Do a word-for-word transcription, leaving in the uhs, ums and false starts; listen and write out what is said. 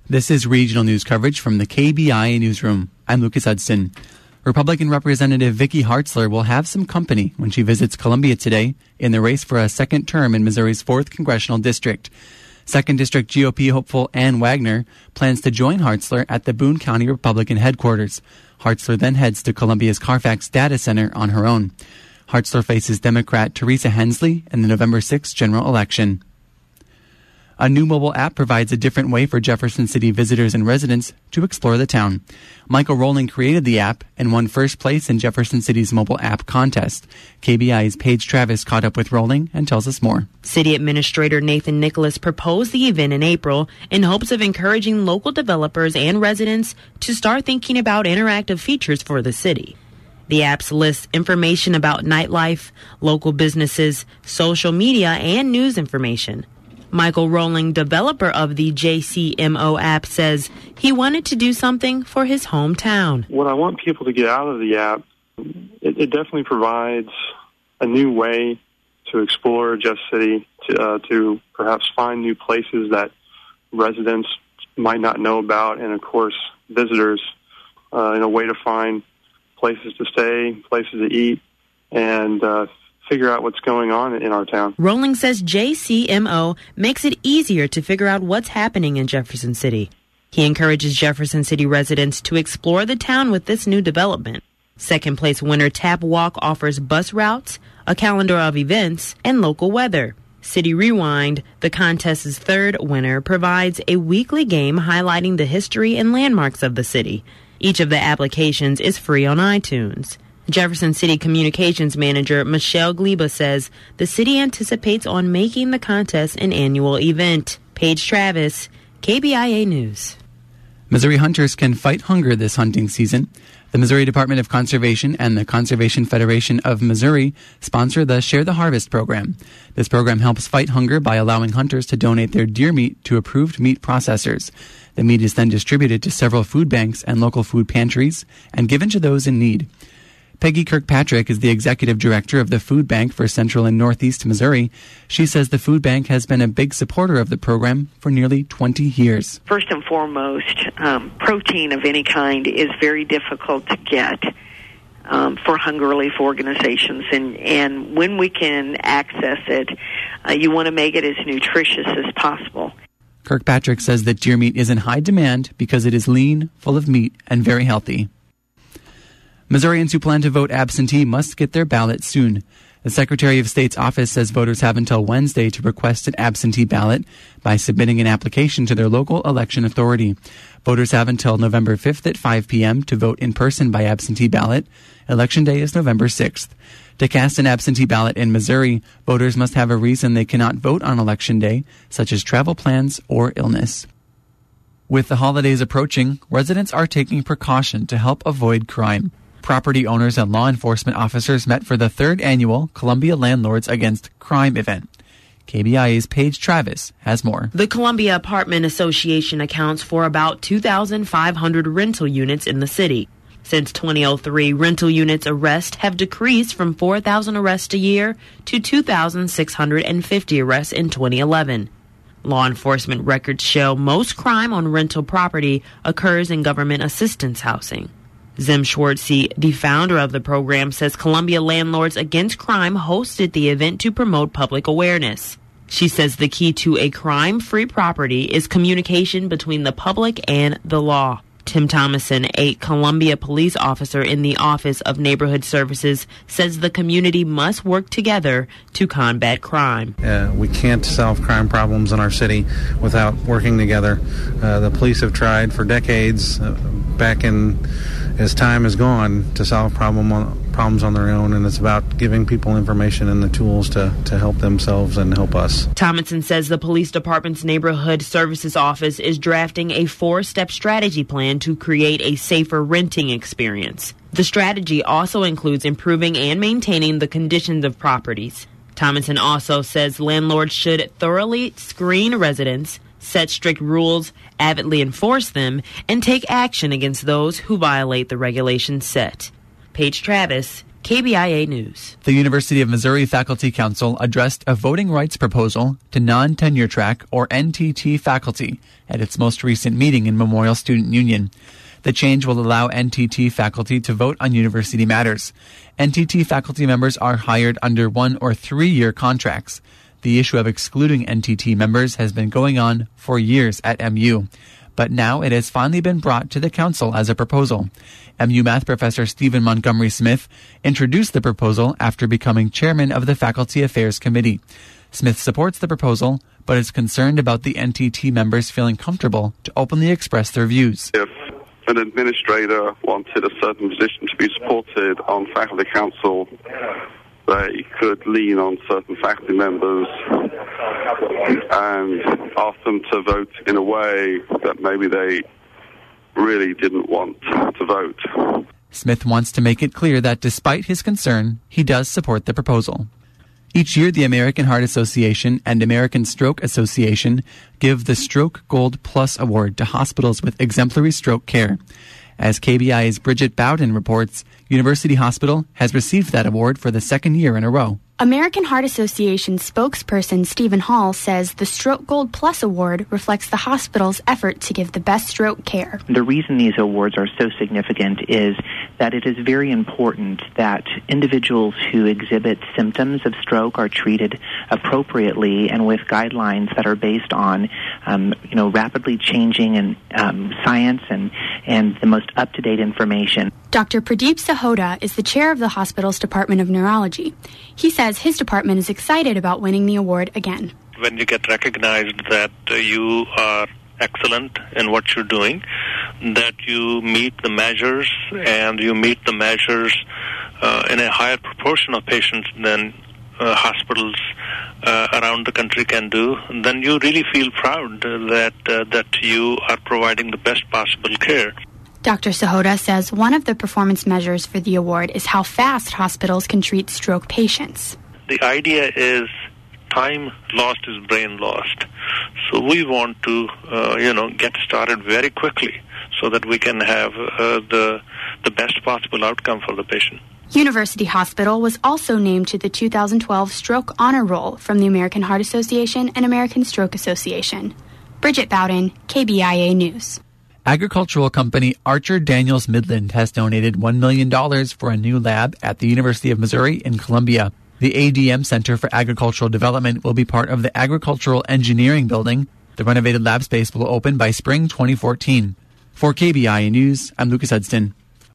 This is regional news coverage from the K B I A newsroom. I'm Lucas Hudson. Republican Representative Vicky Hartzler will have some company when she visits Columbia today in the race for a second term in Missouri's fourth Congressional District. Second District G O P hopeful Ann Wagner plans to join Hartzler at the Boone County Republican headquarters. Hartzler then heads to Columbia's Carfax Data Center on her own. Hartzler faces Democrat Teresa Hensley in the November sixth general election. A new mobile app provides a different way for Jefferson City visitors and residents to explore the town. Michael Rowling created the app and won first place in Jefferson City's mobile app contest. K B I's Paige Travis caught up with Rowling and tells us more. City Administrator Nathan Nicholas proposed the event in April in hopes of encouraging local developers and residents to start thinking about interactive features for the city. The apps list information about nightlife, local businesses, social media, and news information. Michael Rowling, developer of the J C M O app, says he wanted to do something for his hometown. What I want people to get out of the app, it, it definitely provides a new way to explore Jeff City, to, uh, to perhaps find new places that residents might not know about, and of course visitors, uh, in a way to find places to stay, places to eat, and uh, figure out what's going on in our town. Rowling says J C M O makes it easier to figure out what's happening in Jefferson City. He encourages Jefferson City residents to explore the town with this new development. Second place winner Tap Walk offers bus routes, a calendar of events, and local weather. City Rewind, the contest's third winner, provides a weekly game highlighting the history and landmarks of the city. Each of the applications is free on iTunes. Jefferson City Communications Manager Michelle Gleba says the city anticipates on making the contest an annual event. Paige Travis, K B I A News. Missouri hunters can fight hunger this hunting season. The Missouri Department of Conservation and the Conservation Federation of Missouri sponsor the Share the Harvest program. This program helps fight hunger by allowing hunters to donate their deer meat to approved meat processors. The meat is then distributed to several food banks and local food pantries and given to those in need. Peggy Kirkpatrick is the executive director of the Food Bank for Central and Northeast Missouri. She says the food bank has been a big supporter of the program for nearly twenty years. First and foremost, um, protein of any kind is very difficult to get um, for hunger relief organizations. And, and when we can access it, uh, you want to make it as nutritious as possible. Kirkpatrick says that deer meat is in high demand because it is lean, full of meat, and very healthy. Missourians who plan to vote absentee must get their ballot soon. The Secretary of State's office says voters have until Wednesday to request an absentee ballot by submitting an application to their local election authority. Voters have until November fifth at five p.m. to vote in person by absentee ballot. Election day is November sixth. To cast an absentee ballot in Missouri, voters must have a reason they cannot vote on Election Day, such as travel plans or illness. With the holidays approaching, residents are taking precaution to help avoid crime. Property owners and law enforcement officers met for the third annual Columbia Landlords Against Crime event. K B I A's Paige Travis has more. The Columbia Apartment Association accounts for about two thousand five hundred rental units in the city. Since twenty oh three, rental units arrests have decreased from four thousand arrests a year to two thousand six hundred fifty arrests in twenty eleven. Law enforcement records show most crime on rental property occurs in government assistance housing. Zim Schwartzy, the founder of the program, says Columbia Landlords Against Crime hosted the event to promote public awareness. She says the key to a crime-free property is communication between the public and the law. Tim Thomason, a Columbia police officer in the Office of Neighborhood Services, says the community must work together to combat crime. Uh, we can't solve crime problems in our city without working together. Uh, the police have tried for decades, uh, back in as time has gone, to solve problem on, problems on their own, and it's about giving people information and the tools to, to help themselves and help us. Thomason says the police department's Neighborhood Services Office is drafting a four-step strategy plan to create a safer renting experience. The strategy also includes improving and maintaining the conditions of properties. Thomason also says landlords should thoroughly screen residents, set strict rules, avidly enforce them, and take action against those who violate the regulations set. Paige Travis, K B I A News. The University of Missouri Faculty Council addressed a voting rights proposal to non-tenure track or N T T faculty at its most recent meeting in Memorial Student Union. The change will allow N T T faculty to vote on university matters. N T T faculty members are hired under one or three-year contracts. The issue of excluding N T T members has been going on for years at M U. But now it has finally been brought to the council as a proposal. M U math professor Stephen Montgomery Smith introduced the proposal after becoming chairman of the Faculty Affairs Committee. Smith supports the proposal, but is concerned about the N T T members feeling comfortable to openly express their views. If an administrator wanted a certain position to be supported on faculty council, they could lean on certain faculty members and ask them to vote in a way that maybe they really didn't want to vote. Smith wants to make it clear that despite his concern, he does support the proposal. Each year, the American Heart Association and American Stroke Association give the Stroke Gold Plus Award to hospitals with exemplary stroke care. As K B I A's Bridget Bowden reports, University Hospital has received that award for the second year in a row. American Heart Association spokesperson Stephen Hall says the Stroke Gold Plus Award reflects the hospital's effort to give the best stroke care. The reason these awards are so significant is that it is very important that individuals who exhibit symptoms of stroke are treated appropriately and with guidelines that are based on, um, you know, rapidly changing and um, science and, and the most up-to-date information. Doctor Pradeep Sahota is the chair of the hospital's Department of Neurology. He says his department is excited about winning the award again. When you get recognized that uh, you are excellent in what you're doing, that you meet the measures and you meet the measures uh, in a higher proportion of patients than uh, hospitals uh, around the country can do, then you really feel proud that uh, that you are providing the best possible care. Doctor Sahota says one of the performance measures for the award is how fast hospitals can treat stroke patients. The idea is time lost is brain lost. So we want to, uh, you know, get started very quickly so that we can have uh, the the best possible outcome for the patient. University Hospital was also named to the two thousand twelve Stroke Honor Roll from the American Heart Association and American Stroke Association. Bridget Bowden, K B I A News. Agricultural company Archer Daniels Midland has donated one million dollars for a new lab at the University of Missouri in Columbia. The A D M Center for Agricultural Development will be part of the Agricultural Engineering Building. The renovated lab space will open by spring twenty fourteen. For K B I A News, I'm Lucas Hudston.